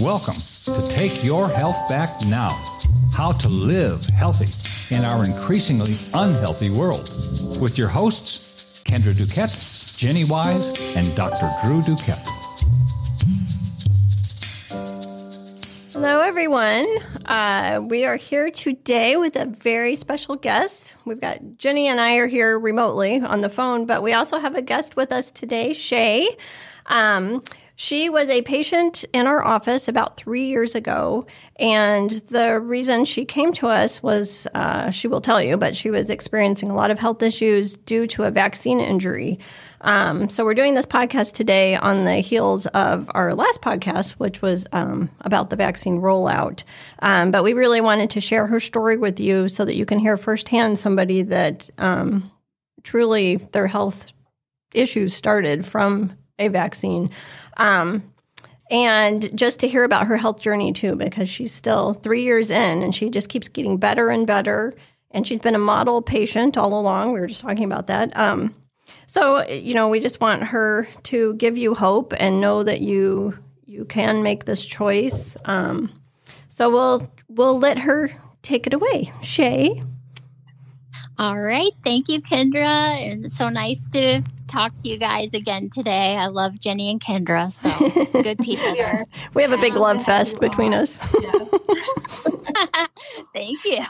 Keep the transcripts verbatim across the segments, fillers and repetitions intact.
Welcome to Take Your Health Back Now, how to live healthy in our increasingly unhealthy world, with your hosts, Kendra Duquette, Jenny Wise, and Doctor Drew Duquette. Hello, everyone. Uh, we are here today with a very special guest. We've got Jenny and I are here remotely on the phone, but we also have a guest with us today, Shay. Um, she was a patient in our office about three years ago, and the reason she came to us was, uh, she will tell you, but she was experiencing a lot of health issues due to a vaccine injury. Um, so we're doing this podcast today on the heels of our last podcast, which was um, about the vaccine rollout. Um, but we really wanted to share her story with you so that you can hear firsthand somebody that um, truly their health issues started from a vaccine. Um, and just to hear about her health journey, too, because she's still three years in and she just keeps getting better and better. And she's been a model patient all along. We were just talking about that. Um, So, you know, we just want her to give you hope and know that you you can make this choice. Um, so we'll we'll let her take it away. Shay. All right. Thank you, Kendra. And it's so nice to talk to you guys again today. I love Jenny and Kendra. So good people. We have a big love fest between us. Thank you.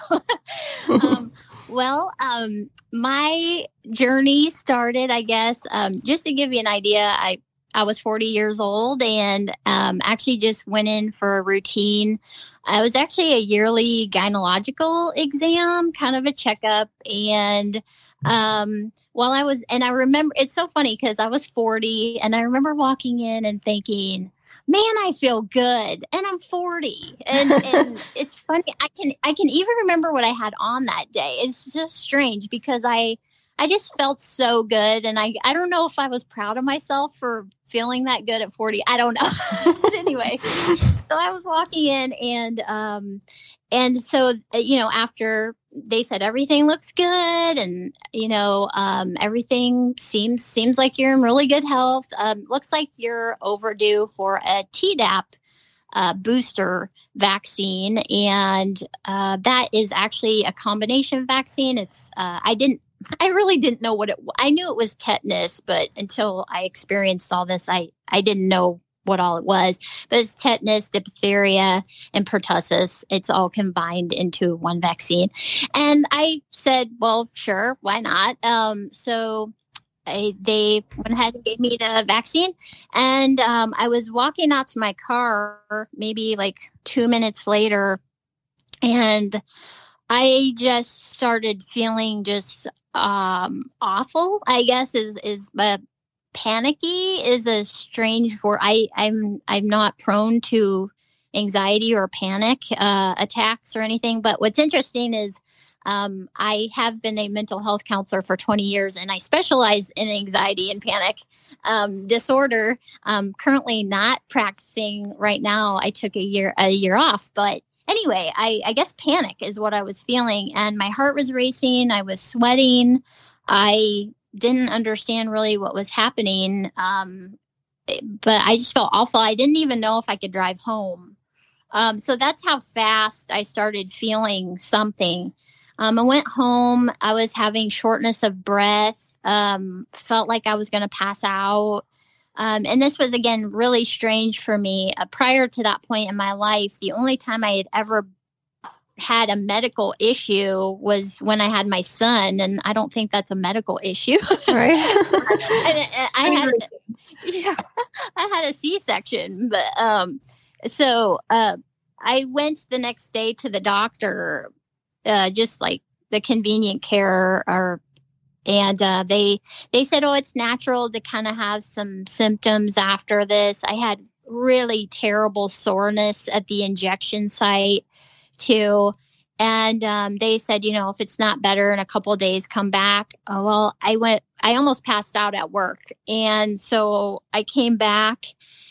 um, Well, um, my journey started, I guess, um, just to give you an idea, I, I was forty years old and um, actually just went in for a routine. It was actually a yearly gynecological exam, kind of a checkup. And um, while I was, and I remember, it's so funny because I was forty and I remember walking in and thinking, man, I feel good. And I'm forty. And, and it's funny. I can, I can even remember what I had on that day. It's just strange because I, I just felt so good. And I, I don't know if I was proud of myself for feeling that good at forty. I don't know. But anyway, so I was walking in and, um, and so, you know, after they said everything looks good and, you know, um, everything seems seems like you're in really good health. Um, looks like you're overdue for a Tdap uh, booster vaccine. And uh, that is actually a combination vaccine. It's uh, I didn't I really didn't know what it was. I knew it was tetanus, but until I experienced all this, I, I didn't know what all it was, but it's tetanus, diphtheria, and pertussis. It's all combined into one vaccine. And I said, well, sure, why not? Um, so I, they went ahead and gave me the vaccine. And um, I was walking out to my car maybe like two minutes later, and I just started feeling just um, awful, I guess, is, is uh, panicky is a strange word. I, I'm I'm not prone to anxiety or panic uh, attacks or anything. But what's interesting is um, I have been a mental health counselor for twenty years, and I specialize in anxiety and panic um, disorder. Um, currently not practicing right now. I took a year a year off, but anyway, I, I guess panic is what I was feeling, and my heart was racing. I was sweating. I didn't understand really what was happening, um, but I just felt awful. I didn't even know if I could drive home. Um, so that's how fast I started feeling something. Um, I went home. I was having shortness of breath, um, felt like I was going to pass out. Um, and this was, again, really strange for me. Uh, prior to that point in my life, the only time I had ever had a medical issue was when I had my son, and I don't think that's a medical issue. Right. I, I had, yeah, I had a C-section, but um, so uh, I went the next day to the doctor, uh, just like the convenient care, or and uh, they they said, oh, it's natural to kind of have some symptoms after this. I had really terrible soreness at the injection site too. And um, they said, you know, if it's not better in a couple of days, come back. Oh, well, I went, I almost passed out at work. And so I came back,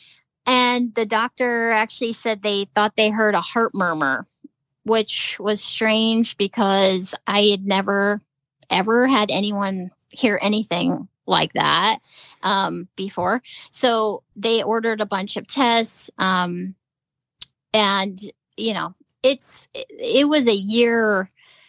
and the doctor actually said they thought they heard a heart murmur, which was strange because I had never, ever had anyone hear anything like that um, before. So they ordered a bunch of tests. Um, and, you know, it's, it was a year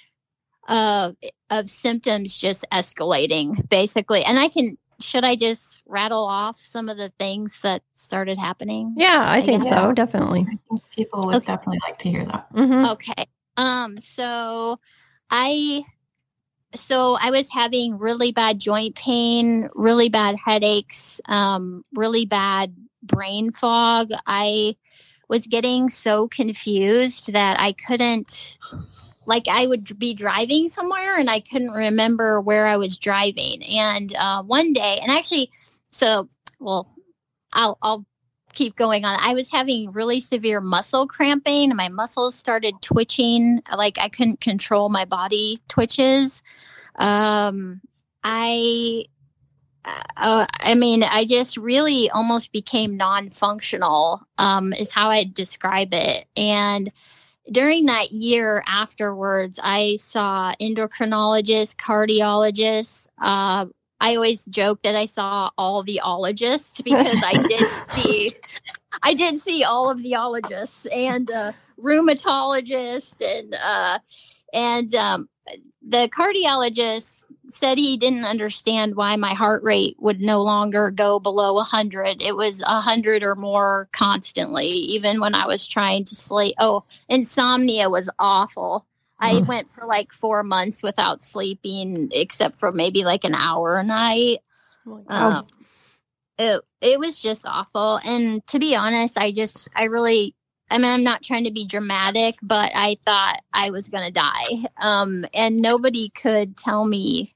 uh, of symptoms just escalating, basically. And I can, should I just rattle off some of the things that started happening? Yeah, I, I think guess. so. Definitely. I think people would okay. definitely like to hear that. Mm-hmm. Okay. Um, so I, so I was having really bad joint pain, really bad headaches, um, really bad brain fog. I was getting so confused that I couldn't, like I would be driving somewhere and I couldn't remember where I was driving. And uh, one day, and actually, so, well, I'll, I'll keep going on. I was having really severe muscle cramping and my muscles started twitching. Like I couldn't control my body twitches. Um, I, uh, I mean, I just really almost became non-functional, um, is how I describe it. And during that year afterwards, I saw endocrinologists, cardiologists. Uh, I always joke that I saw all the ologists because I did see, I did see all of the ologists and uh, rheumatologists and uh, and um, the cardiologist said he didn't understand why my heart rate would no longer go below one hundred. It was one hundred or more constantly, even when I was trying to sleep. Oh, insomnia was awful. I mm. went for like four months without sleeping, except for maybe like an hour a night. Oh um, it, it was just awful. And to be honest, I just, I really, I mean, I'm not trying to be dramatic, but I thought I was going to die. Um, and nobody could tell me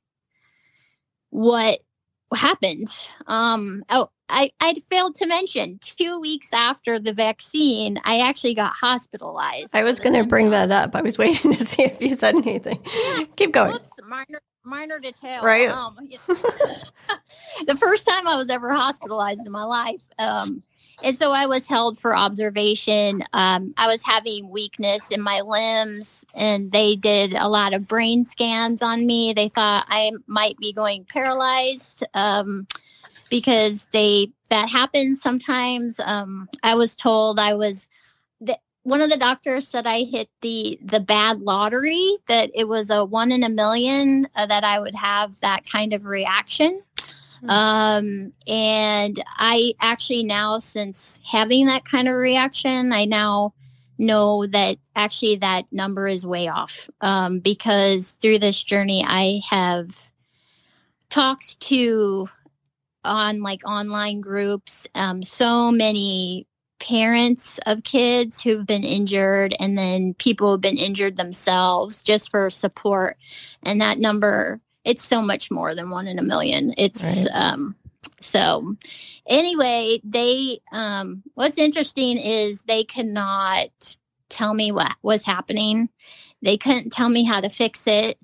what happened. Um, oh, I, I failed to mention two weeks after the vaccine, I actually got hospitalized. I was going to bring that up. I was waiting to see if you said anything. Yeah. Keep going. Whoops, minor, minor detail. Right. Um, you know, the first time I was ever hospitalized in my life. Um, and so I was held for observation. Um, I was having weakness in my limbs, and they did a lot of brain scans on me. They thought I might be going paralyzed. Um, because they, that happens sometimes. Um, I was told I was, the, one of the doctors said I hit the, the bad lottery, that it was a one in a million uh, that I would have that kind of reaction. Mm-hmm. Um, and I actually now, since having that kind of reaction, I now know that actually that number is way off. Um, because through this journey, I have talked to on like online groups, um, so many parents of kids who've been injured, and then people who've been injured themselves just for support. And that number, it's so much more than one in a million. It's, right. um, so anyway, they, um, what's interesting is they could not tell me what was happening. They couldn't tell me how to fix it.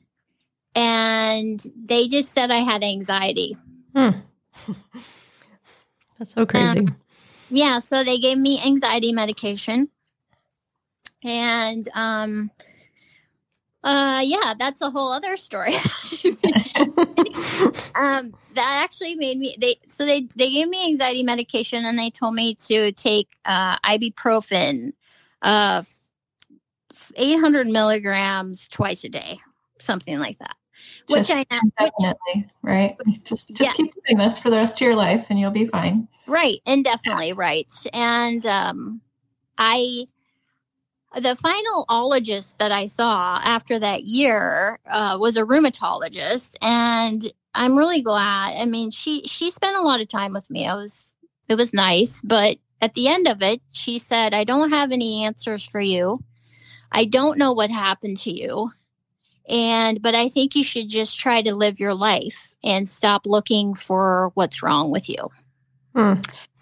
And they just said I had anxiety. Hmm. That's so crazy. Um, yeah, so they gave me anxiety medication. And um uh yeah, that's a whole other story. um that actually made me they so they they gave me anxiety medication, and they told me to take uh ibuprofen uh eight hundred milligrams twice a day, something like that. Just which I definitely which, right. Just just yeah. keep doing this for the rest of your life, and you'll be fine. Right, indefinitely, right. And um, I, the final ologist that I saw after that year uh, was a rheumatologist, and I'm really glad. I mean, she she spent a lot of time with me. I was it was nice, but at the end of it, she said, "I don't have any answers for you. I don't know what happened to you." And, but I think you should just try to live your life and stop looking for what's wrong with you. Hmm.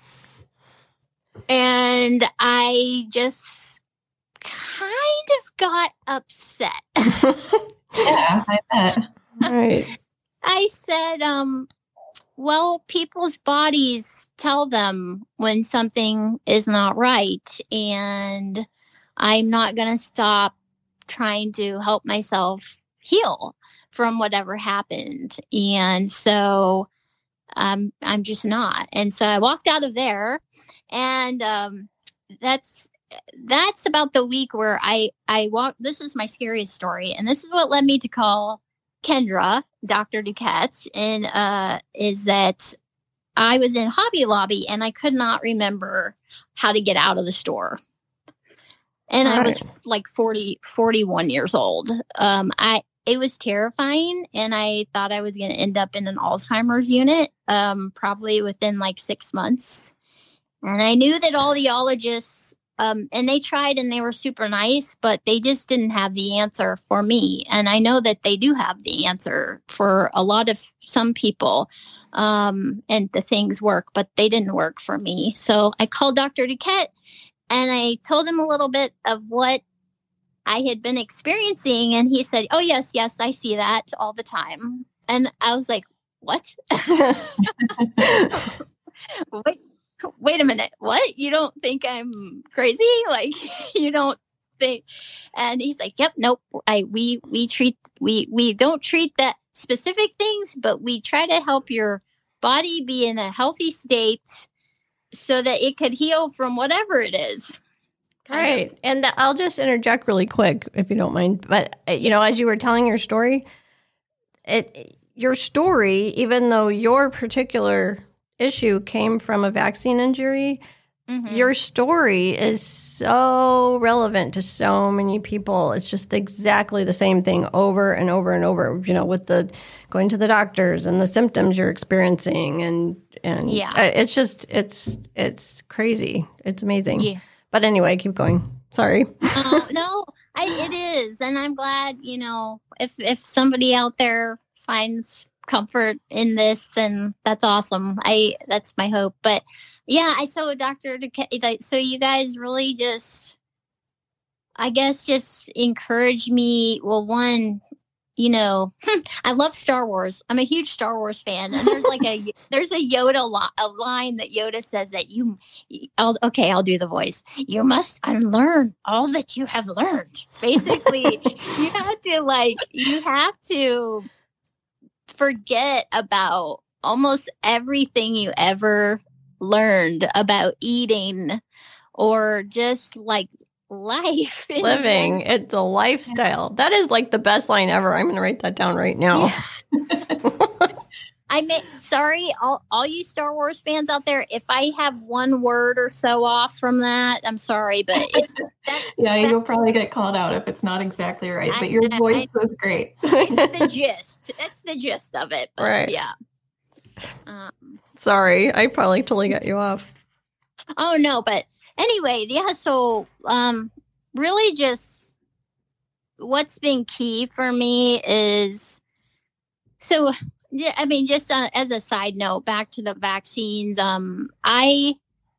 And I just kind of got upset. Yeah, I bet. Right. I said, um, well, people's bodies tell them when something is not right. And I'm not going to stop trying to help myself heal from whatever happened. And so um, I'm just not. And so I walked out of there, and um, that's, that's about the week where I, I walked. This is my scariest story. And this is what led me to call Kendra, Doctor Duquette. And, uh, is that I was in Hobby Lobby and I could not remember how to get out of the store. And All I right. was like forty, forty-one years old. Um, I, it was terrifying. And I thought I was going to end up in an Alzheimer's unit, um, probably within like six months. And I knew that all the ologists, um, and they tried and they were super nice, but they just didn't have the answer for me. And I know that they do have the answer for a lot of some people, um, and the things work, but they didn't work for me. So I called Doctor Duquette and I told him a little bit of what I had been experiencing. And he said, oh, yes, yes, I see that all the time. And I was like, what? Wait. Wait a minute. What? You don't think I'm crazy? Like, you don't think? And he's like, yep, nope. I, we, we treat, we, we don't treat that specific things, but we try to help your body be in a healthy state so that it could heal from whatever it is. Right. Of. And the, I'll just interject really quick, if you don't mind. But, you know, as you were telling your story, it, your story, even though your particular issue came from a vaccine injury, mm-hmm. your story is so relevant to so many people. It's just exactly the same thing over and over and over, you know, with the going to the doctors and the symptoms you're experiencing. And, and yeah, it's just, it's, it's crazy. It's amazing. Yeah. But anyway, keep going. Sorry. uh, no, I, it is. And I'm glad, you know, if, if somebody out there finds comfort in this, then that's awesome. I that's my hope. But yeah, I saw Doctor Duquette. So you guys really just, I guess, just encourage me. Well, one, you know, I love Star Wars. I'm a huge Star Wars fan, and there's like a there's a Yoda li- a line that Yoda says that you, I'll, okay, I'll do the voice. You must unlearn all that you have learned. Basically, you have to like you have to. forget about almost everything you ever learned about eating or just like life. Living. It's a lifestyle. That is like the best line ever. I'm going to write that down right now. Yeah. I may, sorry, all, all you Star Wars fans out there, if I have one word or so off from that, I'm sorry, but it's that, yeah, that, you'll probably get called out if it's not exactly right. But I, your voice I, was great. It's the gist. That's the gist of it. But right. Yeah. Um, sorry, I probably totally got you off. Oh no, but anyway, yeah. So, um, really, just what's been key for me is so. Yeah, I mean, just uh, as a side note, back to the vaccines. Um, I,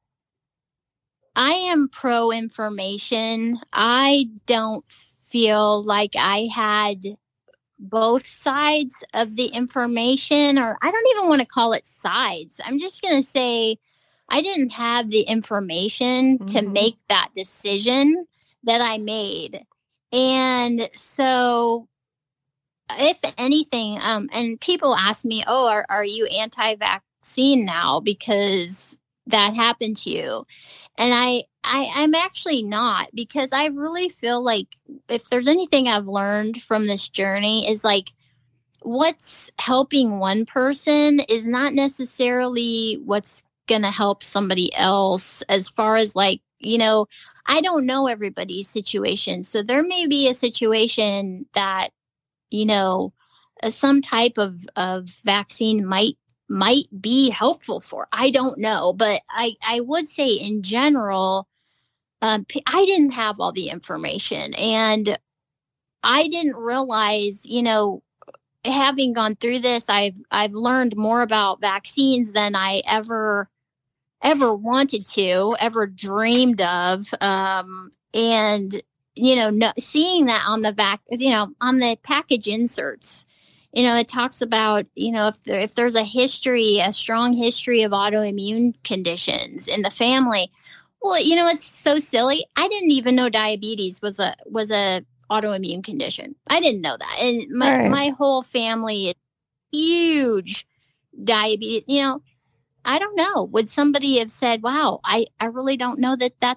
I am pro information. I don't feel like I had both sides of the information, or I don't even want to call it sides. I'm just going to say I didn't have the information mm-hmm. to make that decision that I made. And so if anything, um, and people ask me, oh, are, are you anti-vaccine now because that happened to you? And I, I, I'm actually not, because I really feel like if there's anything I've learned from this journey is like what's helping one person is not necessarily what's going to help somebody else, as far as like, you know, I don't know everybody's situation. So there may be a situation that, you know, uh, some type of, of vaccine might might be helpful for. I don't know. But I, I would say in general, um, I didn't have all the information. And I didn't realize, you know, having gone through this, I've I've learned more about vaccines than I ever ever wanted to, ever dreamed of. Um, and you know, no, seeing that on the back, you know, on the package inserts, you know, it talks about, you know, if there, if there's a history, a strong history of autoimmune conditions in the family. Well, you know, it's so silly. I didn't even know diabetes was a was a autoimmune condition. I didn't know that. And my, right. my whole family is huge diabetes. You know, I don't know. Would somebody have said, wow, I, I really don't know that that's a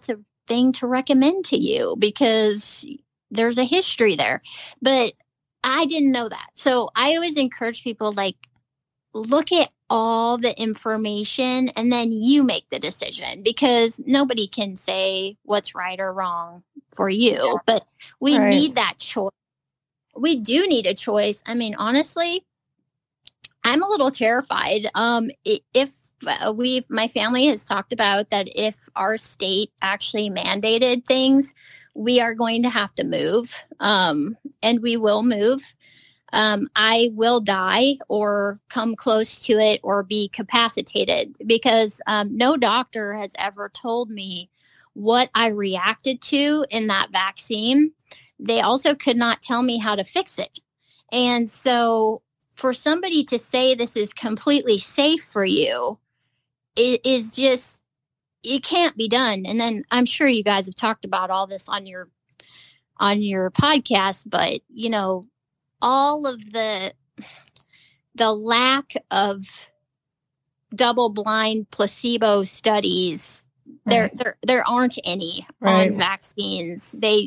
thing to recommend to you because there's a history there. But I didn't know that. So I always encourage people, like, look at all the information and then you make the decision, because nobody can say what's right or wrong for you. Yeah. But we right. need that choice. We do need a choice. I mean, honestly, I'm a little terrified. Um, if we, my family has talked about that, if our state actually mandated things, we are going to have to move, um, and we will move. Um, I will die or come close to it or be capacitated, because um, no doctor has ever told me what I reacted to in that vaccine. They also could not tell me how to fix it. And so for somebody to say this is completely safe for you, it is just, it can't be done. And then I'm sure you guys have talked about all this on your, on your podcast, but you know, all of the, the lack of double-blind placebo studies, right. there, there, there aren't any right. on vaccines. They,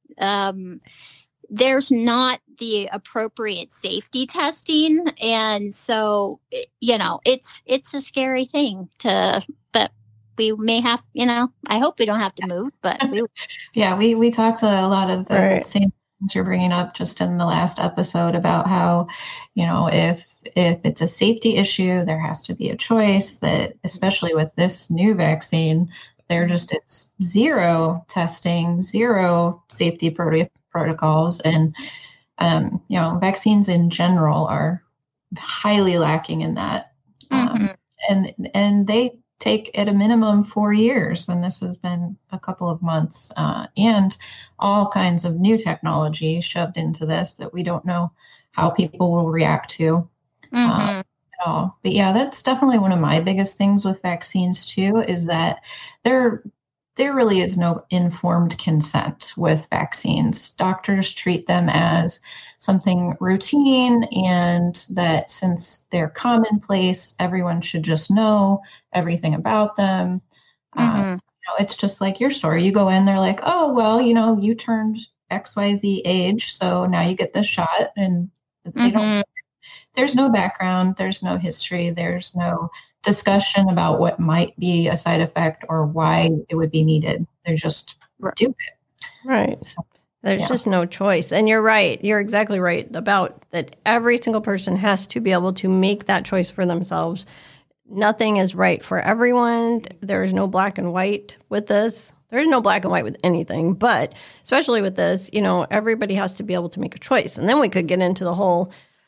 um, there's not the appropriate safety testing. And so, you know, it's, it's a scary thing to, but we may have, you know, I hope we don't have to move, but we, yeah, we, we talked to a lot of the right. same things you're bringing up just in the last episode about how, you know, if, if it's a safety issue, there has to be a choice. That especially with this new vaccine, they're just, it's zero testing, zero safety pro- protocols. And, um, you know, vaccines in general are highly lacking in that. Mm-hmm. Um, and, and they take at a minimum four years. And this has been a couple of months, uh, and all kinds of new technology shoved into this that we don't know how people will react to. Mm-hmm. Uh, at all. But yeah, that's definitely one of my biggest things with vaccines too, is that there, there really is no informed consent with vaccines. Doctors treat them as something routine, and that since they're commonplace, everyone should just know everything about them. Mm-hmm. Uh, you know, it's just like your story. You go in, they're like, oh, well, you know, you turned X Y Z age, so now you get this shot. And they mm-hmm. don't, there's no background, there's no history, there's no discussion about what might be a side effect or why it would be needed. They just right. do it. Right. So, There's yeah. just no choice. And you're right. You're exactly right about that. Every single person has to be able to make that choice for themselves. Nothing is right for everyone. There is no black and white with this. There is no black and white with anything, but especially with this, you know, everybody has to be able to make a choice. And then we could get into the whole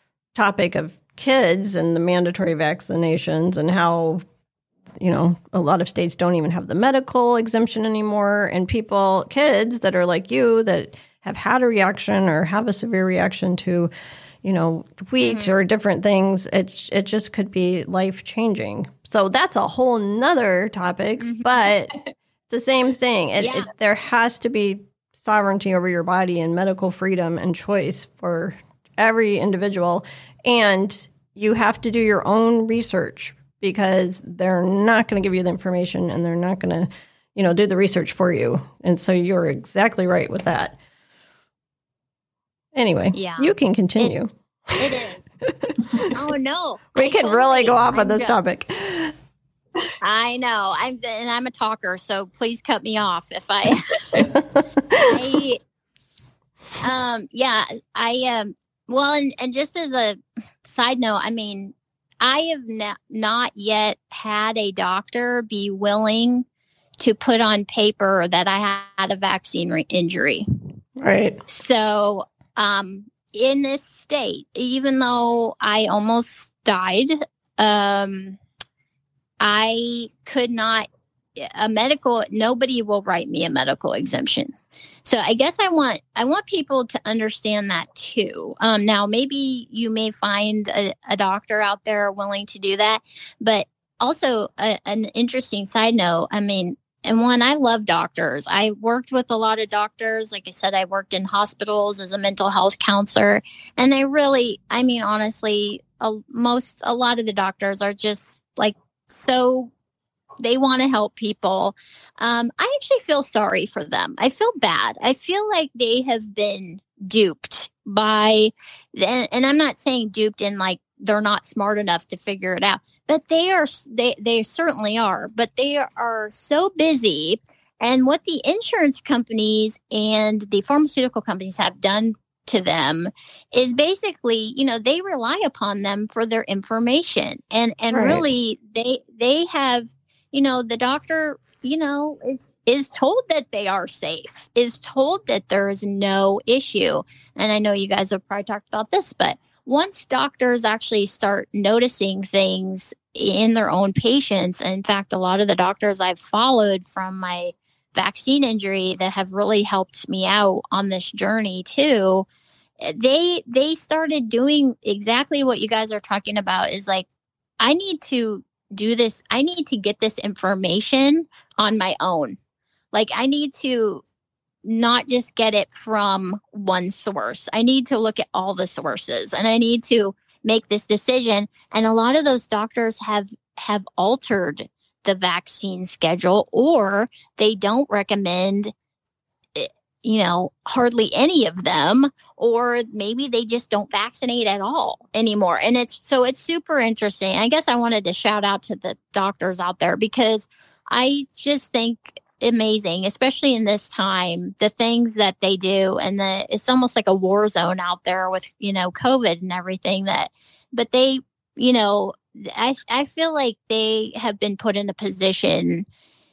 topic of kids and the mandatory vaccinations and how, you know, a lot of states don't even have the medical exemption anymore. And people, kids that are like you that have had a reaction or have a severe reaction to, you know, wheat mm-hmm. or different things, it's it just could be life changing. So that's a whole nother topic, mm-hmm. but it's the same thing. It, yeah. it, there has to be sovereignty over your body and medical freedom and choice for every individual. And you have to do your own research, because they're not going to give you the information and they're not going to, you know, do the research for you. And so you're exactly right with that. Anyway, yeah. you can continue. It's, it is. Oh, no. we I can totally, really go off I'm on this go- topic. I know. I'm and I'm a talker, so please cut me off if I. I um. Yeah. I um. Well, and, and just as a side note, I mean, I have not, not yet had a doctor be willing to put on paper that I had a vaccine re- injury. Right. So, um, in this state, even though I almost died, um, I could not, a medical, nobody will write me a medical exemption. So I guess I want I want people to understand that too. Um, now, maybe you may find a, a doctor out there willing to do that, but also a, an interesting side note. I mean, and one, I love doctors. I worked with a lot of doctors. Like I said, I worked in hospitals as a mental health counselor, and they really, I mean, honestly, a, most a lot of the doctors are just like so They want to help people. Um, I actually feel sorry for them. I feel bad. I feel like they have been duped by, and, and I'm not saying duped in like they're not smart enough to figure it out, but they are, they, they certainly are, but they are so busy. And what the insurance companies and the pharmaceutical companies have done to them is basically, you know, they rely upon them for their information. And, and right. really they, they have, you know, the doctor, you know, is, is told that they are safe, is told that there is no issue. And I know you guys have probably talked about this, but once doctors actually start noticing things in their own patients, and in fact, a lot of the doctors I've followed from my vaccine injury that have really helped me out on this journey too, they they started doing exactly what you guys are talking about, is like, I need to do this. I need to get this information on my own. Like, I need to not just get it from one source. I need to look at all the sources, and I need to make this decision. And a lot of those doctors have have altered the vaccine schedule, or they don't recommend, you know, hardly any of them, or maybe they just don't vaccinate at all anymore. And it's so it's super interesting. I guess I wanted to shout out to the doctors out there, because I just think amazing, especially in this time, the things that they do. And the it's almost like a war zone out there with, you know, COVID and everything that, but they, you know, I I feel like they have been put in a position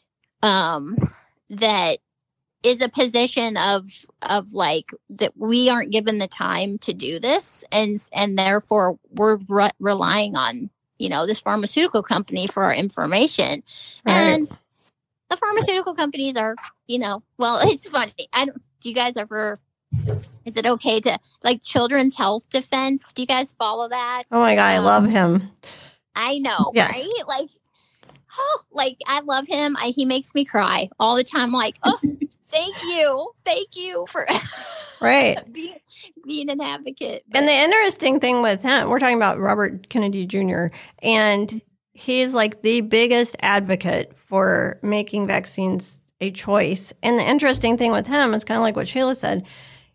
um, that is a position of of like that we aren't given the time to do this, and and therefore we're re- relying on, you know, this pharmaceutical company for our information. Right. And the pharmaceutical companies are, you know, well, it's funny. I don't. Do you guys ever? Is it okay to like Children's Health Defense? Do you guys follow that? Oh my God, um, I love him. I know, yes. Right? Like, oh, like I love him. I, he makes me cry all the time. Like, oh, thank you, thank you for right being, being an advocate. But. And the interesting thing with him, we're talking about Robert Kennedy Junior, and he's like the biggest advocate for making vaccines a choice. And the interesting thing with him is kind of like what Shayla said.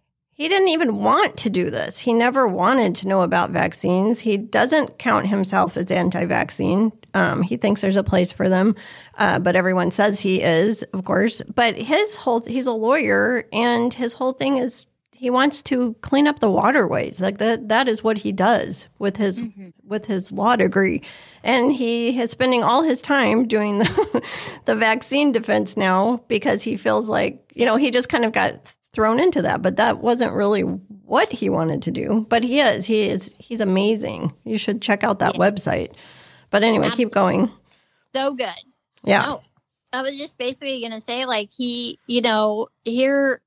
He didn't even want to do this. He never wanted to know about vaccines. He doesn't count himself as anti-vaccine. Um, he thinks there's a place for them, uh, but everyone says he is, of course. But his whole, he's a lawyer, and his whole thing is he wants to clean up the waterways. Like that, that is what he does with his mm-hmm. with his law degree, and he is spending all his time doing the the vaccine defense now, because he feels like, you know, he just kind of got thrown into that, but that wasn't really what he wanted to do. But he is, he is, he's amazing. You should check out that yeah. website. But anyway, Absolutely. Keep going. So good. Yeah. Oh, I was just basically going to say, like, he, you know, here,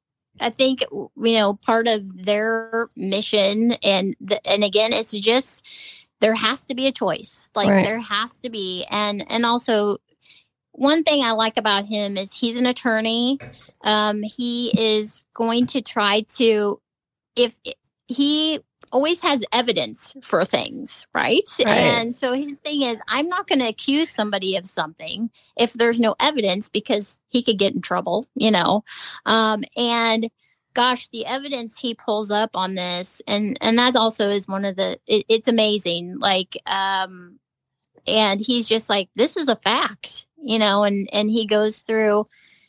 I think, you know, part of their mission, and the, and again, it's just, there has to be a choice. Like right. there has to be. And, and also one thing I like about him is he's an attorney. Um, he is going to try to, if he always has evidence for things, right? right? And so his thing is, I'm not going to accuse somebody of something if there's no evidence, because he could get in trouble, you know? Um, and gosh, the evidence he pulls up on this, and, and that also is one of the, it, it's amazing. Like, um, and he's just like, this is a fact, you know, and, and he goes through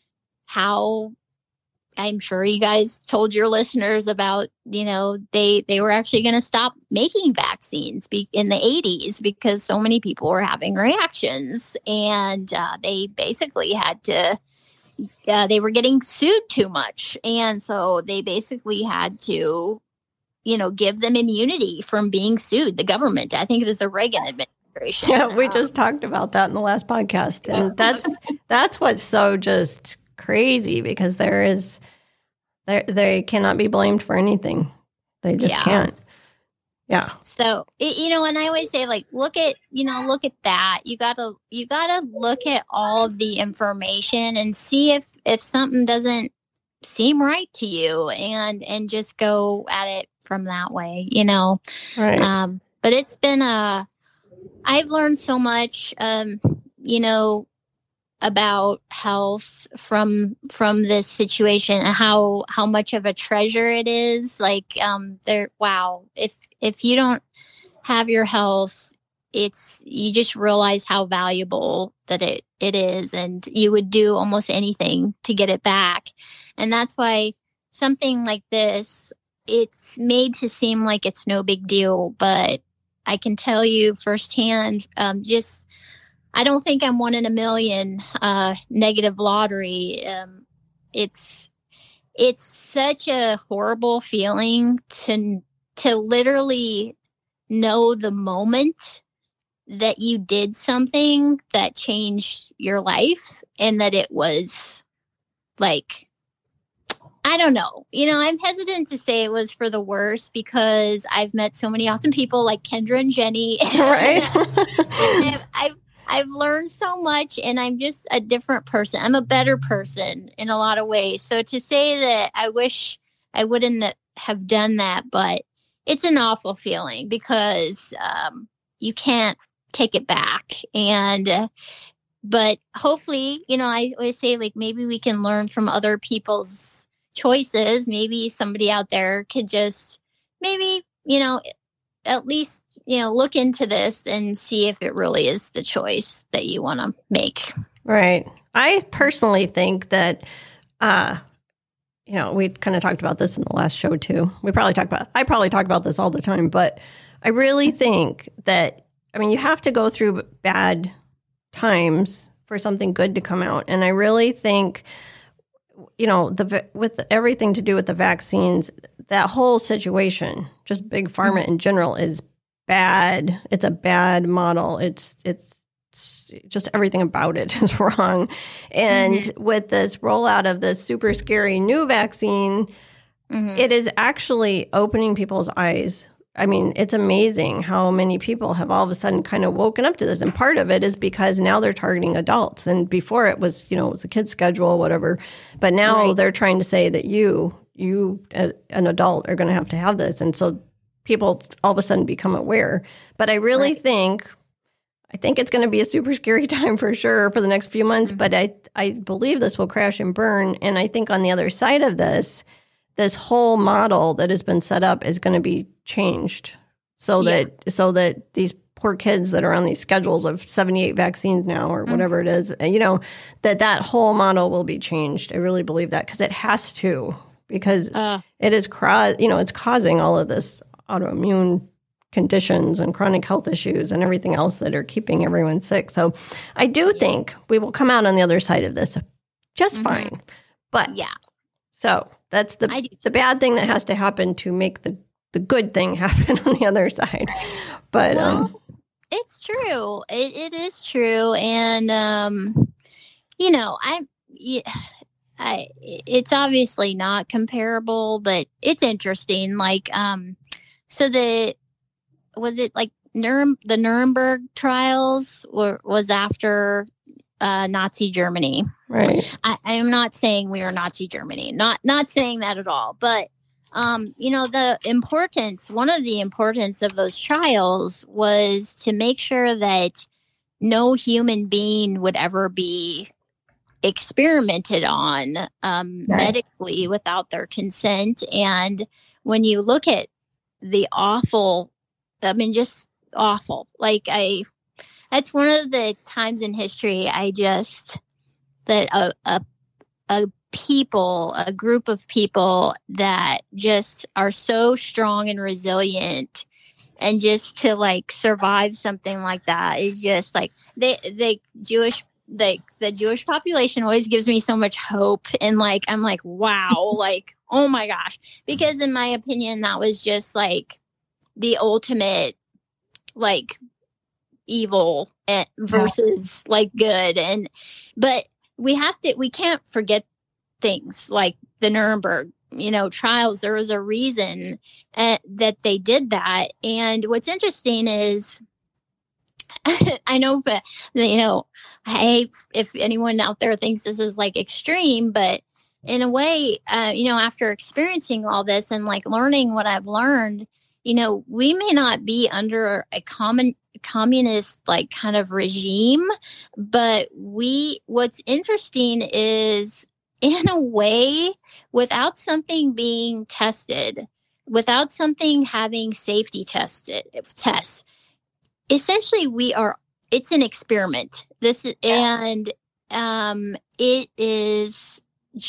how, I'm sure you guys told your listeners about, you know, they, they were actually going to stop making vaccines be, in the eighties because so many people were having reactions, and uh, they basically had to, uh, they were getting sued too much. And so they basically had to, you know, give them immunity from being sued. The government, I think it was the Reagan administration. Yeah, we um, just talked about that in the last podcast. And that's, that's what's so just crazy, because there is, they they cannot be blamed for anything. They just yeah. can't. Yeah. So, it, you know, and I always say, like, look at, you know, look at that. You gotta, you gotta look at all of the information and see if, if something doesn't seem right to you, and, and just go at it from that way, you know? Right. Um, but it's been a, I've learned so much. Um, you know, about health from from this situation and how how much of a treasure it is. Like, um, there, wow, if if you don't have your health, it's you just realize how valuable that it it is, and you would do almost anything to get it back. And that's why something like this, it's made to seem like it's no big deal, but I can tell you firsthand, um, just I don't think I'm one in a million uh, negative lottery. Um, it's it's such a horrible feeling to to literally know the moment that you did something that changed your life, and that it was like, I don't know. You know, I'm hesitant to say it was for the worst because I've met so many awesome people like Kendra and Jenny. Right. I've, I've I've learned so much, and I'm just a different person. I'm a better person in a lot of ways. So to say that I wish I wouldn't have done that, but it's an awful feeling because um, you can't take it back. And, uh, but hopefully, you know, I always say, like, maybe we can learn from other people's choices. Maybe somebody out there could just maybe, you know, at least, you know, look into this and see if it really is the choice that you want to make. Right. I personally think that, uh, you know, we kind of talked about this in the last show too. We probably talk about, I probably talk about this all the time, but I really think that, I mean, you have to go through bad times for something good to come out. And I really think, you know, the with everything to do with the vaccines, that whole situation, just big pharma in general, is bad. It's a bad model. It's it's, it's just everything about it is wrong. And mm-hmm. with this rollout of this super scary new vaccine, mm-hmm. it is actually opening people's eyes. I mean, it's amazing how many people have all of a sudden kind of woken up to this. And part of it is because now they're targeting adults. And before it was, you know, it was a kid's schedule, whatever. But now right. they're trying to say that you, you, uh, an adult, are going to have to have this. And so people all of a sudden become aware. But I really right. think, I think it's going to be a super scary time for sure for the next few months. Mm-hmm. But I, I believe this will crash and burn. And I think on the other side of this, this whole model that has been set up is going to be changed so yeah. that so that these poor kids that are on these schedules of seventy-eight vaccines now or whatever mm-hmm. it is, you know, that that whole model will be changed. I really believe that because it has to, because uh, it is, you know, it's causing all of this autoimmune conditions and chronic health issues and everything else that are keeping everyone sick. So I do yeah. think we will come out on the other side of this just mm-hmm. fine. But yeah, so that's the the bad thing that has to happen to make the, the good thing happen on the other side. But well, um, it's true. It it is true, and um, you know, I, yeah, I it's obviously not comparable, but it's interesting. Like, um, so the was it like Nurem, the Nuremberg trials were was after uh, Nazi Germany. Right. I, I'm not saying we are Nazi Germany, not not saying that at all. But, um, you know, the importance, one of the importance of those trials was to make sure that no human being would ever be experimented on um, right. medically without their consent. And when you look at the awful, I mean, just awful, like I, that's one of the times in history I just, that a, a a people, a group of people that just are so strong and resilient, and just to like survive something like that is just like they the Jewish the the Jewish population always gives me so much hope, and like I'm like wow, like oh my gosh, because in my opinion that was just like the ultimate like evil versus yeah. like good. And but we have to, we can't forget things like the Nuremberg, you know, trials. There was a reason uh, that they did that. And what's interesting is, I know, but you know, I hate if anyone out there thinks this is like extreme, but in a way, uh, you know, after experiencing all this and like learning what I've learned, you know, we may not be under a common communist like kind of regime. But we, what's interesting is, in a way, without something being tested, without something having safety tested tests, essentially we are, it's an experiment. This is, yeah. and um, it is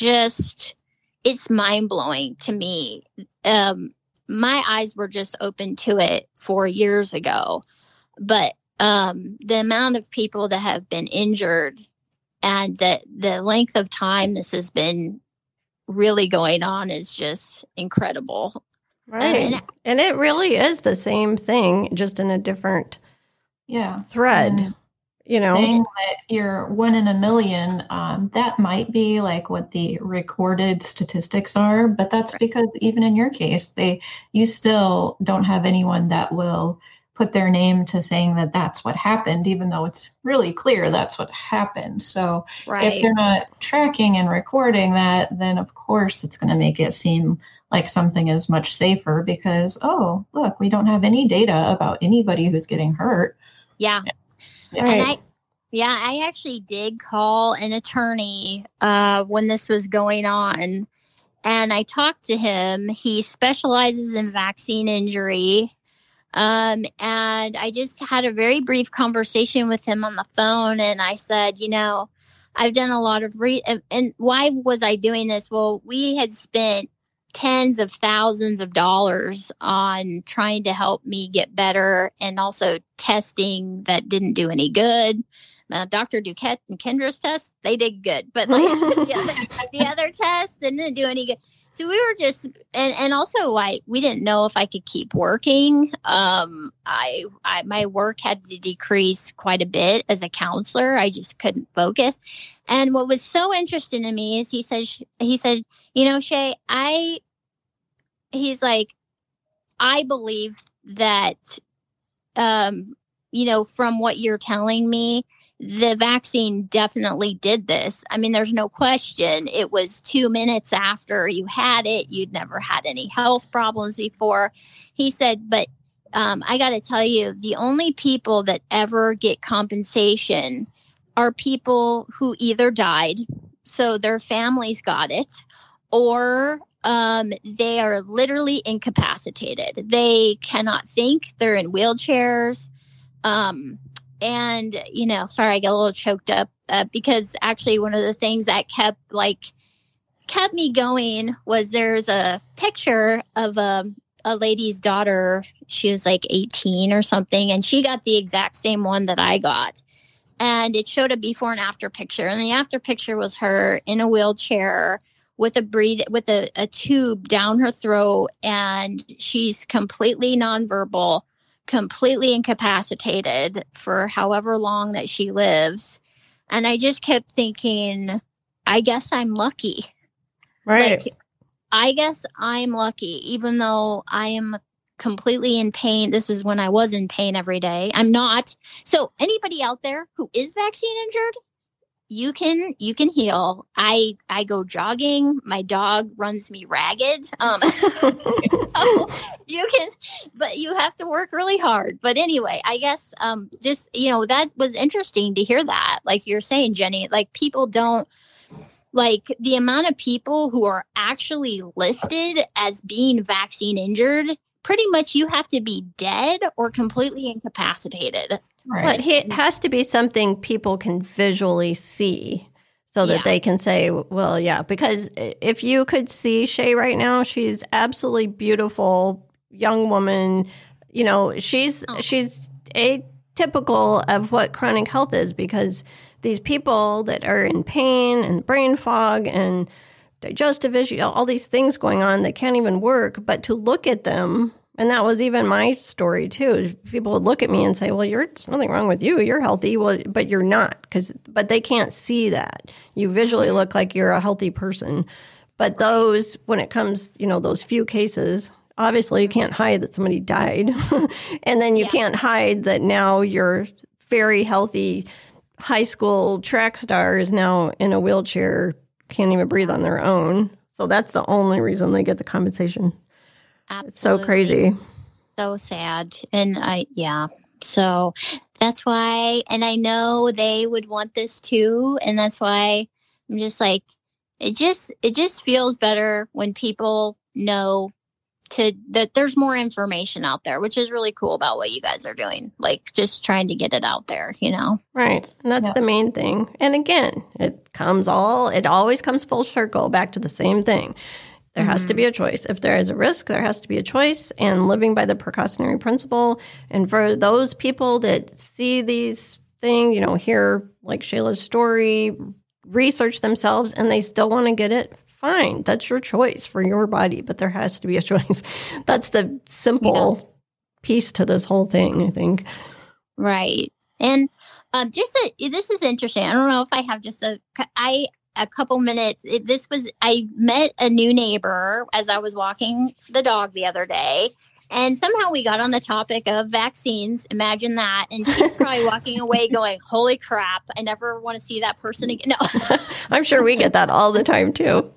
just, it's mind blowing to me. Um, my eyes were just open to it four years ago, but um, the amount of people that have been injured and the the length of time this has been really going on is just incredible. Right. And, and it really is the same thing, just in a different yeah thread. And you know, saying that you're one in a million, um, that might be like what the recorded statistics are, but that's because even in your case, they you still don't have anyone that will put their name to saying that that's what happened, even though it's really clear that's what happened. So right. if they're not tracking and recording that, then of course it's going to make it seem like something is much safer because, oh, look, we don't have any data about anybody who's getting hurt. Yeah. Yeah. And I, yeah, I actually did call an attorney uh, when this was going on, and I talked to him. He specializes in vaccine injury. Um, and I just had a very brief conversation with him on the phone. And I said, you know, I've done a lot of re- and why was I doing this? Well, we had spent tens of thousands of dollars on trying to help me get better and also testing that didn't do any good. Uh, Doctor Duquette and Kendra's test, they did good, but like the, other, the other tests didn't do any good. So we were just, and, and also like, we didn't know if I could keep working. Um, I, I, my work had to decrease quite a bit as a counselor. I just couldn't focus. And what was so interesting to me is he said, he said, you know, Shay, I, he's like, I believe that, um, you know, from what you're telling me, the vaccine definitely did this. I mean, there's no question. It was two minutes after you had it. You'd never had any health problems before. He said, but um, I got to tell you, the only people that ever get compensation are people who either died, so their families got it, or um, they are literally incapacitated. They cannot think. They're in wheelchairs. Um, And, you know, sorry, I get a little choked up uh, because actually one of the things that kept like kept me going was there's a picture of a, a lady's daughter. She was like eighteen or something, and she got the exact same one that I got. And it showed a before and after picture. And the after picture was her in a wheelchair with a breathe with a, a tube down her throat. And she's completely nonverbal, completely incapacitated for however long that she lives. And I just kept thinking, I guess I'm lucky. Right. Like, I guess I'm lucky, even though I am completely in pain. This is when I was in pain every day. I'm not. So anybody out there who is vaccine injured, you can you can heal. I I go jogging. My dog runs me ragged. Um, so you can, but you have to work really hard. But anyway, I guess um, just you know that was interesting to hear that. Like you're saying, Jenny, like people don't like the amount of people who are actually listed as being vaccine injured. Pretty much, you have to be dead or completely incapacitated. Right. But it has to be something people can visually see so that yeah. they can say, well, yeah, because if you could see Shay right now, she's absolutely beautiful young woman. You know, she's oh. she's atypical of what chronic health is because these people that are in pain and brain fog and digestive issues, all these things going on that can't even work, but to look at them. And that was even my story, too. People would look at me and say, well, you're, there's nothing wrong with you. You're healthy. Well, but you're not. Cause, but they can't see that. You visually look like you're a healthy person. But those, when it comes, you know, those few cases, obviously you can't hide that somebody died. And then you yeah. can't hide that now your very healthy high school track star is now in a wheelchair, can't even breathe on their own. So that's the only reason they get the compensation. Absolutely. It's so crazy. So sad. And I, yeah, So that's why, and I know they would want this too. And that's why I'm just like, it just, it just feels better when people know to that there's more information out there, which is really cool about what you guys are doing. Like just trying to get it out there, you know? Right. And that's Yeah. the main thing. And again, it comes all, it always comes full circle back to the same thing. There has to be a choice. If there is a risk, there has to be a choice, and living by the precautionary principle. And for those people that see these things, you know, hear like Shayla's story, research themselves, and they still want to get it, fine. That's your choice for your body, but there has to be a choice. That's the simple yeah. piece to this whole thing, I think. Right. And um, just a, this is interesting. I don't know if I have just a, I, a couple minutes. It, this was, I met a new neighbor as I was walking the dog the other day. And somehow we got on the topic of vaccines. Imagine that. And she's probably walking away going, holy crap, I never want to see that person again. No, I'm sure we get that all the time too.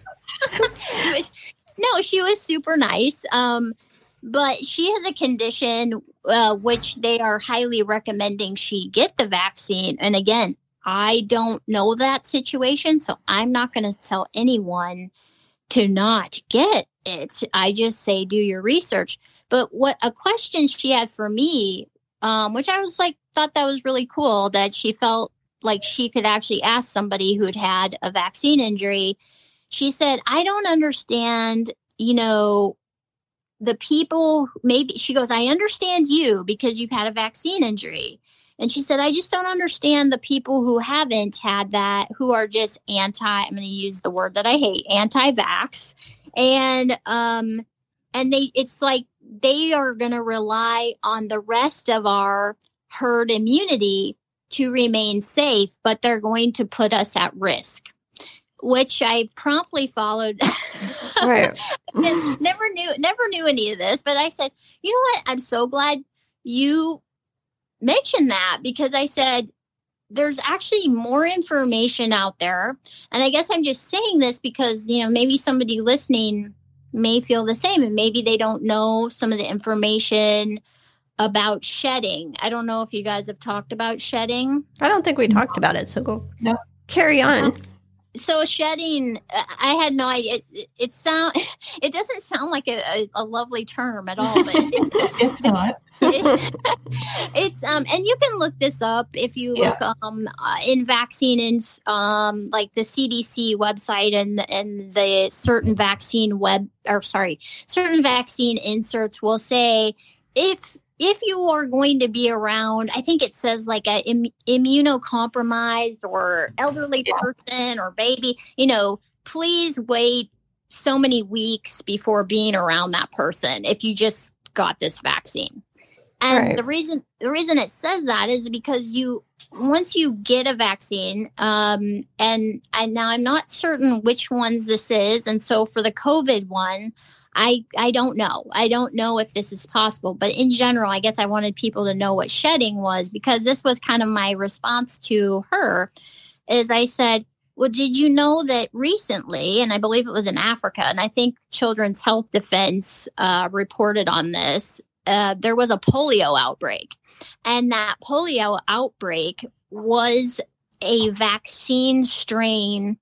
But, no, she was super nice. Um, but she has a condition uh, which they are highly recommending she get the vaccine. And again, I don't know that situation, so I'm not going to tell anyone to not get it. I just say do your research. But what a question she had for me, um, which I was like, thought that was really cool, that she felt like she could actually ask somebody who had had a vaccine injury. She said, I don't understand, you know, the people, maybe, she goes, I understand you because you've had a vaccine injury. And she said, I just don't understand the people who haven't had that, who are just anti, I'm going to use the word that I hate, anti-vax. And, um, and they, it's like they are going to rely on the rest of our herd immunity to remain safe, but they're going to put us at risk, which I promptly followed. Right. And never knew, never knew any of this, but I said, you know what? I'm so glad you mention that, because I said there's actually more information out there. And I guess I'm just saying this because, you know, maybe somebody listening may feel the same, and maybe they don't know some of the information about shedding. I don't know if you guys have talked about shedding. I don't think we talked about it, so go no. carry on. So shedding, I had no idea. It, it sound, it doesn't sound like a, a, a lovely term at all. But it, it's not. It, it's um, and you can look this up if you look yeah. um uh, in vaccine and um like the C D C website and and the certain vaccine web or sorry certain vaccine inserts will say if. If you are going to be around, I think it says like a Im- immunocompromised or elderly yeah. person or baby, you know, please wait so many weeks before being around that person if you just got this vaccine. And right. the reason the reason it says that is because you once you get a vaccine, um, and and now I'm not certain which ones this is, and so for the COVID one. I, I don't know. I don't know if this is possible. But in general, I guess I wanted people to know what shedding was, because this was kind of my response to her. Is I said, well, did you know that recently, and I believe it was in Africa, and I think Children's Health Defense uh, reported on this, uh, there was a polio outbreak. And that polio outbreak was a vaccine strain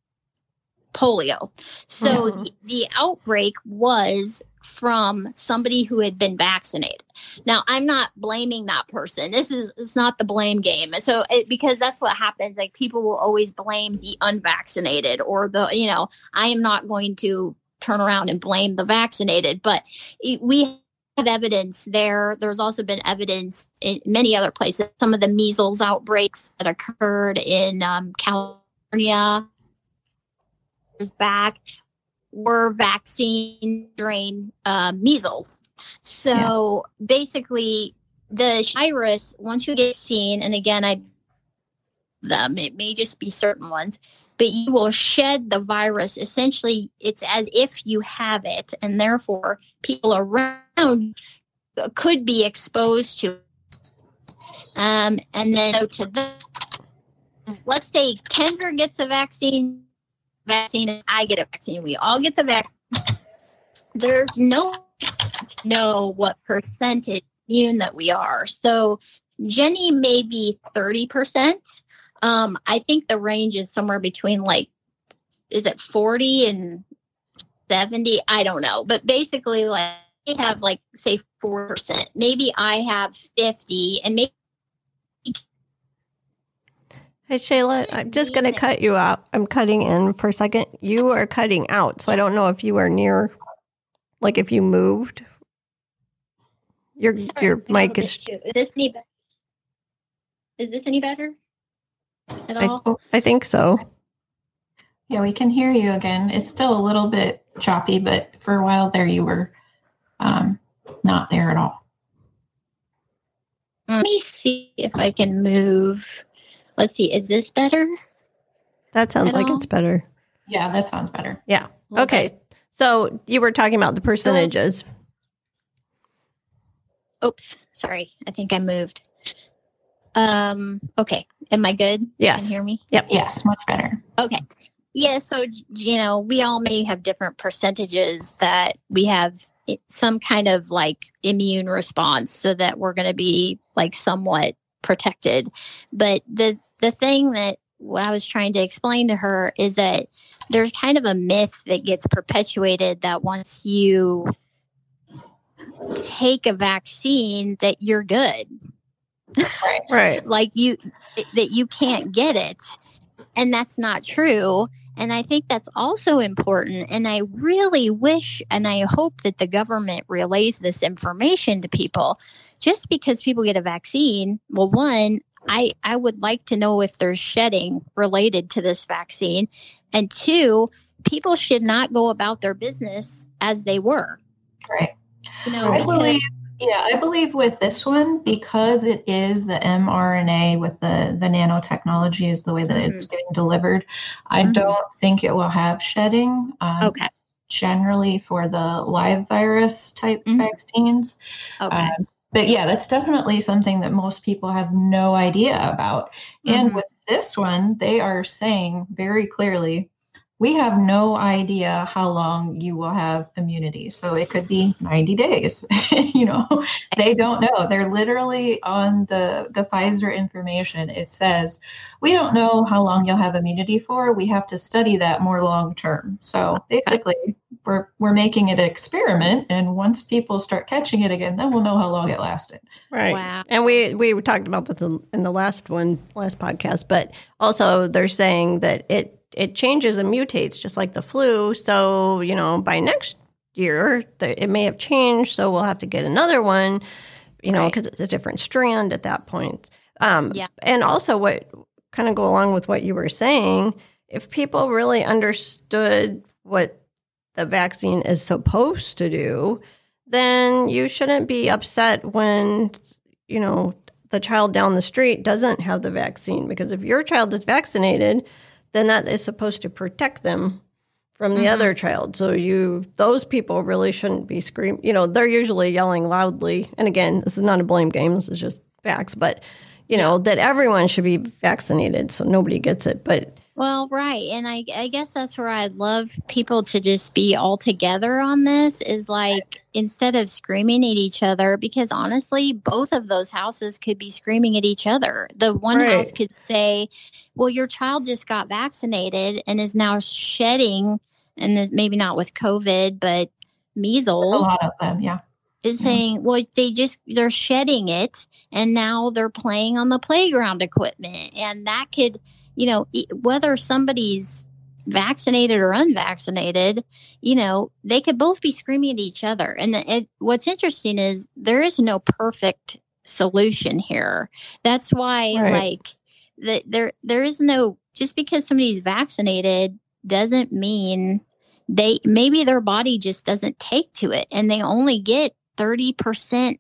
polio. So mm-hmm. the, the outbreak was from somebody who had been vaccinated. Now, I'm not blaming that person. This is it's not the blame game. So it, because that's what happens. Like people will always blame the unvaccinated or the, you know, I am not going to turn around and blame the vaccinated, but it, we have evidence there. There's also been evidence in many other places. Some of the measles outbreaks that occurred in um, California back were vaccine strain uh, measles. So yeah. basically the virus, once you get seen, and again, I them, it may just be certain ones, but you will shed the virus. Essentially, it's as if you have it, and therefore people around could be exposed to it. Um, and then so to the, let's say Kendra gets a vaccine, vaccine and I get a vaccine. We all get the vaccine. There's no know what percentage immune that we are. So Jenny may be thirty percent. Um, I think the range is somewhere between like, is it forty and seventy? I don't know. But basically, like, they have like, say, four percent. Maybe I have fifty, and maybe. Hey, Shayla, I'm just going to cut you out. I'm cutting in for a second. You are cutting out, so I don't know if you are near, like if you moved. Your Sorry, your mic is. Is this any better? Is this any better at I, all? I think so. Yeah, we can hear you again. It's still a little bit choppy, but for a while there, you were um, not there at all. Let me see if I can move. Let's see. Is this better? That sounds At like all? it's better. Yeah, that sounds better. Yeah. Okay. So you were talking about the percentages. Oops, sorry. I think I moved. Um, okay. Am I good? Yes. Can you hear me? Yep. Yes, much better. Okay. Yeah, so, you know, we all may have different percentages that we have some kind of like immune response so that we're going to be like somewhat protected. But the the thing that I was trying to explain to her is that there's kind of a myth that gets perpetuated that once you take a vaccine that you're good. Right. Right. Like you that you can't get it. And that's not true. And I think that's also important. And I really wish and I hope that the government relays this information to people. Just because people get a vaccine, well, one, I, I would like to know if there's shedding related to this vaccine. And two, people should not go about their business as they were. Right. You know, I because- believe, yeah, I believe with this one, because it is the mRNA with the, the nanotechnology is the way that Mhm. it's getting delivered, I Mhm. don't think it will have shedding. Um, Okay. Generally for the live virus type Mhm. vaccines. Okay. Um, but yeah, that's definitely something that most people have no idea about. And Mhm. with this one, they are saying very clearly, we have no idea how long you will have immunity. So it could be ninety days. You know, they don't know. They're literally on the, the Pfizer information. It says, we don't know how long you'll have immunity for. We have to study that more long term. So basically, we're we're making it an experiment. And once people start catching it again, then we'll know how long it lasted. Right. Wow. And we, we talked about this in in the last one, last podcast, but also they're saying that it, it changes and mutates just like the flu. So, you know, by next year, the, it may have changed. So we'll have to get another one, you know, Right. because it's a different strand at that point. Um, Yeah. And also what kind of go along with what you were saying, if people really understood what the vaccine is supposed to do, then you shouldn't be upset when, you know, the child down the street doesn't have the vaccine. Because if your child is vaccinated, then that is supposed to protect them from the Mhm. other child. So you, those people really shouldn't be screaming. You know, they're usually yelling loudly. And again, this is not a blame game. This is just facts. But, you know, that everyone should be vaccinated so nobody gets it. But Well, right. And I, I guess that's where I'd love people to just be all together on this is like instead of screaming at each other, because honestly, both of those houses could be screaming at each other. The one Right. house could say, well, your child just got vaccinated and is now shedding, and this, maybe not with COVID, but A measles. lot of them, yeah. Is Yeah. saying, well, they just, they're shedding it and now they're playing on the playground equipment. And that could, you know, e- whether somebody's vaccinated or unvaccinated, you know, they could both be screaming at each other. And the, it, what's interesting is there is no perfect solution here. That's why, Right. like, the, there there is no, just because somebody's vaccinated doesn't mean they, maybe their body just doesn't take to it and they only get thirty percent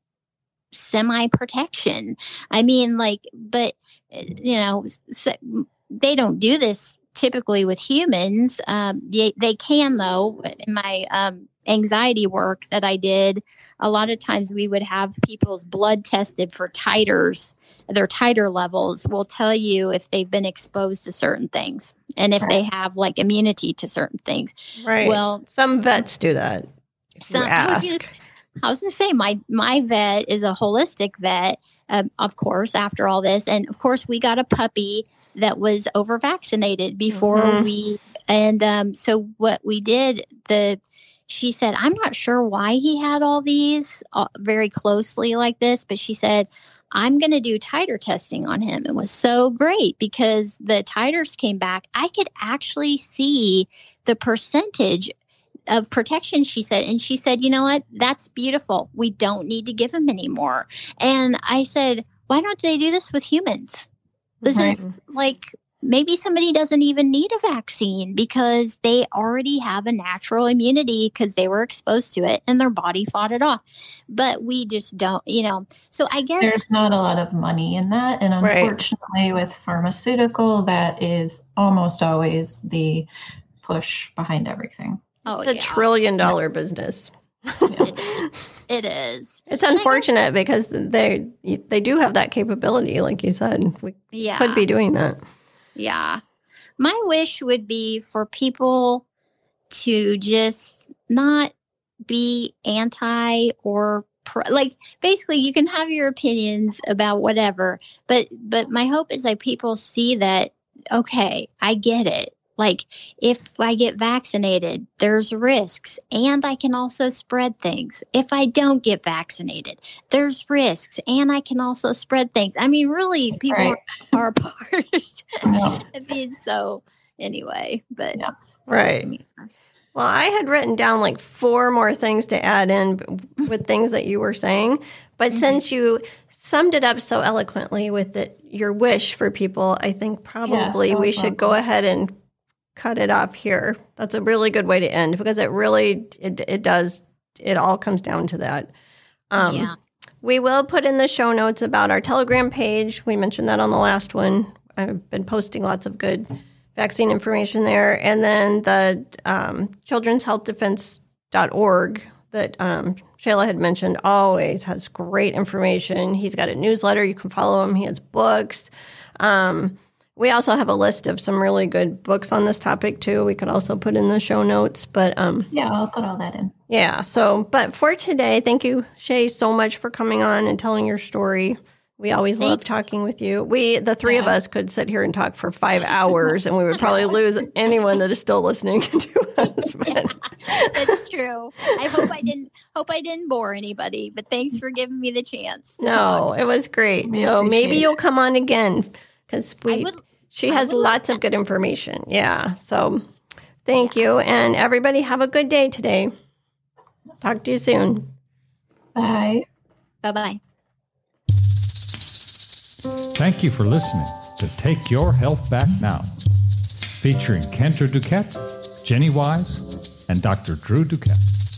semi protection. I mean, like, but, uh, you know, so they don't do this typically with humans. Um, they, they can, though. In my um, anxiety work that I did, a lot of times we would have people's blood tested for titers. Their titer levels will tell you if they've been exposed to certain things and if they have like immunity to certain things. right. Well, some vets do that. If some, you I was ask. gonna, I was going to say my my vet is a holistic vet, uh, of course, after all this. And of course, we got a puppy that was over vaccinated before mm-hmm. we, and um, so what we did, the, she said, I'm not sure why he had all these uh, very closely like this, but she said, I'm going to do titer testing on him. It was so great because the titers came back. I could actually see the percentage of protection, she said. And she said, you know what? That's beautiful. We don't need to give him anymore. And I said, why don't they do this with humans? This right. is like, maybe somebody doesn't even need a vaccine because they already have a natural immunity because they were exposed to it and their body fought it off. But we just don't, you know. So I guess there's not a lot of money in that. And unfortunately, right. with pharmaceutical, that is almost always the push behind everything. Oh, it's a yeah. trillion dollar yeah. business. Yeah. It is. It is. It's unfortunate because they they do have that capability, like you said. We yeah. could be doing that. Yeah. My wish would be for people to just not be anti or pro, like basically you can have your opinions about whatever, but but my hope is that people see that, okay, I get it. Like if I get vaccinated, there's risks and I can also spread things. If I don't get vaccinated, there's risks and I can also spread things. I mean, really, people right. are far apart. Yeah. I mean, so anyway, but. Yes. Right. Yeah. Well, I had written down like four more things to add in with things that you were saying. But mm-hmm. since you summed it up so eloquently with the, your wish for people, I think probably yeah, we should go ahead and cut it off here. That's a really good way to end because it really, it, it does, it all comes down to that. Um, yeah. We will put in the show notes about our Telegram page. We mentioned that on the last one. I've been posting lots of good vaccine information there. And then the um, children's health defense dot org that um, Shayla had mentioned always has great information. He's got a newsletter. You can follow him. He has books. Um, We also have a list of some really good books on this topic, too. We could also put in the show notes. But um, yeah, I'll put all that in. Yeah. So, but for today, thank you, Shay, so much for coming on and telling your story. We always thank love talking with you. We, the three yeah. of us, could sit here and talk for five hours, and we would probably lose anyone that is still listening to us. But. Yeah, that's true. I hope I didn't hope I didn't bore anybody. But thanks for giving me the chance. No, talk. It was great. We so maybe you'll come on again. Because we, would, she has lots of good information. Yeah. So thank yeah. you. And everybody have a good day today. Talk to you soon. Bye. Bye-bye. Thank you for listening to Take Your Health Back Now, featuring Kendra Duquette, Jenny Wise, and Doctor Drew Duquette.